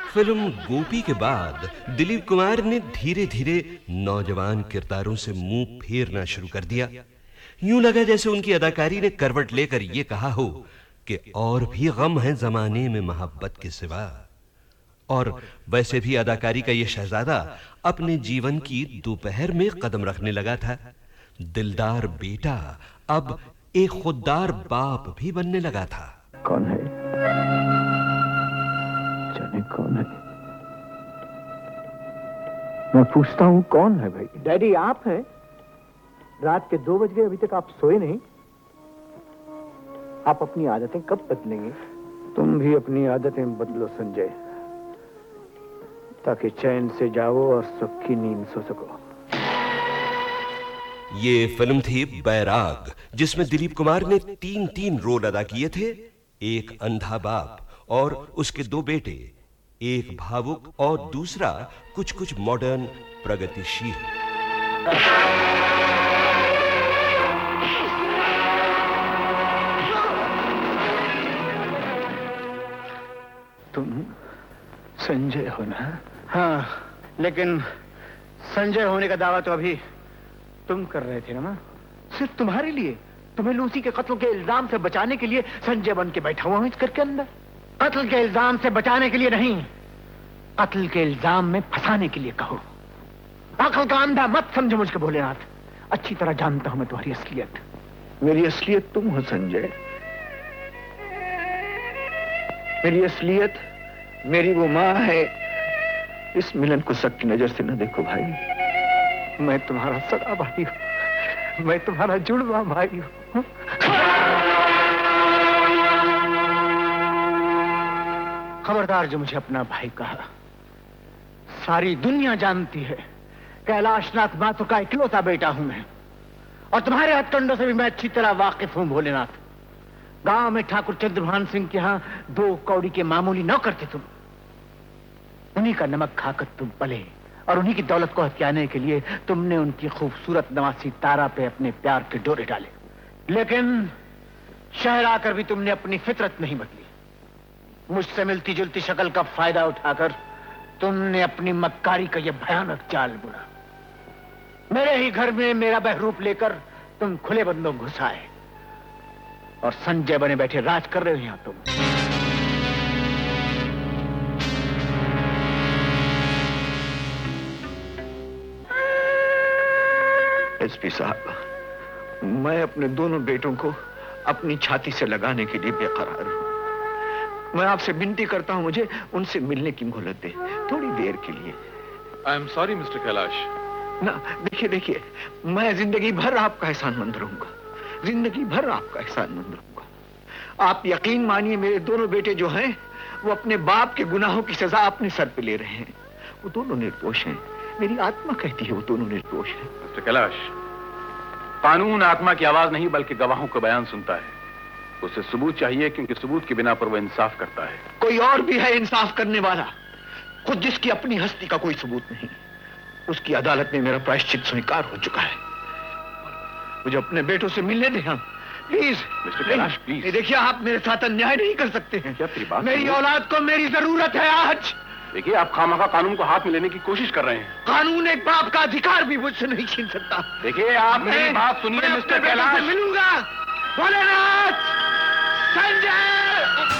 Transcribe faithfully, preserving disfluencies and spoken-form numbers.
Film गोपी के बाद दिलीप कुमार ने धीरे धीरे नौजवान किरदारों से मुंह फेरना शुरू कर दिया। यूं लगा जैसे उनकी अदाकारी ने करवट लेकर यह कहा हो कि और भी गम है जमाने में मोहब्बत के सिवा। और वैसे भी अदाकारी का यह शहजादा अपने जीवन की दोपहर में कदम रखने लगा था। दिलदार बेटा अब एक खुददार बाप भी बनने लगा था। कौन है? जाने कौन है? मैं पूछता हूं कौन है भाई? डैडी आप हैं? रात के दो बज गए, अभी तक आप सोए नहीं। आप अपनी आदतें कब बदलेंगे? तुम भी अपनी आदतें बदलो संजय, ताकि चैन से जाओ और सुख की नींद सो सको। ये फिल्म थी बैराग, जिसमें दिलीप कुमार ने तीन तीन रोल अदा किए थे। एक अंधा बाप और उसके दो बेटे, एक भावुक और दूसरा कुछ कुछ मॉडर्न प्रगतिशील। तुम संजय हो ना? हाँ, लेकिन संजय होने का दावा तो अभी तुम कर रहे थे ना? सिर्फ तुम्हारे लिए, तुम्हें लूसी के कत्ल के इल्जाम से बचाने के लिए संजय बन के बैठा हुआ हूं इस घर के अंदर। कत्ल के इल्जाम से बचाने के लिए नहीं, कत्ल के इल्जाम में फंसाने के लिए कहो। अकल का अंधा मत समझो मुझको भोलेनाथ, अच्छी तरह जानता हूं मैं तुम्हारी असलियत। मेरी असलियत तुम हो संजय। मेरी असलियत मेरी वो माँ है। इस मिलन को शक की नजर से न देखो भाई। मैं तुम्हारा सगा भाई हूं, मैं तुम्हारा जुड़वा भाई हूं। खबरदार जो मुझे अपना भाई कहा। सारी दुनिया जानती है कैलाशनाथ माथुर का इकलौता बेटा हूं मैं, और तुम्हारे हथकंडों से भी मैं अच्छी तरह वाकिफ हूं भोलेनाथ। गांव में ठाकुर चंद्रभान सिंह के यहां दो कौड़ी के मामूली नौकर थे तुम। उन्हीं का नमक खाकर तुम पले, और उन्हीं की दौलत को हथियाने के लिए तुमने उनकी खूबसूरत नवासी तारा पे अपने प्यार के डोरे डाले। लेकिन शहर आकर भी तुमने अपनी फितरत नहीं बदली। मुझसे मिलती जुलती शक्ल का फायदा उठाकर तुमने अपनी मक्कारी का यह भयानक जाल बुना। मेरे ही घर में मेरा बहरूप लेकर तुम खुले बंदों घुस आए, और संजय बने बैठे राज कर रहे हो यहां तुम। एसपी साहब, मैं अपने दोनों बेटों को अपनी छाती से लगाने के लिए बेकरार हूं। मैं आपसे विनती करता हूं, मुझे उनसे मिलने की मोहलत दे, थोड़ी देर के लिए। I am sorry mister Kailash. ना देखिए देखिए, मैं जिंदगी भर आपका एहसानमंद रहूंगा, जिंदगी भर आपका एहसानमंद रहूंगा। आप यकीन मानिए, मेरे दोनों बेटे जो हैं वो अपने बाप के गुनाहों की सजा अपने सर पे ले रहे हैं। वो दोनों निर्दोष हैं। मेरी आत्मा कहती है वो दोनों निर्दोष हैं। मिस्टर कैलाश, कानून आत्मा की आवाज नहीं बल्कि गवाहों का बयान सुनता है। उसे सबूत चाहिए, क्योंकि सबूत के बिना पर वो इंसाफ करता है। कोई और भी है इंसाफ करने वाला, खुद जिसकी अपनी हस्ती का कोई सबूत नहीं। उसकी अदालत में मेरा प्रायश्चित स्वीकार हो चुका है। मुझे अपने बेटों से मिलने दें। हम प्लीज मिस्टर कैलाश, प्लीज। देखिए, आप मेरे साथ अन्याय नहीं कर सकते हैं। क्या तेरी बात? मेरी औलाद को मेरी जरूरत है आज। देखिए, आप खामखा कानून को हाथ में लेने की कोशिश कर रहे हैं। कानून एक बाप का अधिकार भी मुझसे नहीं छीन सकता। देखिए, आप मेरी बात सुनिए मिस्टर कैलाश। मिलूंगा भोलेनाथ। संजय!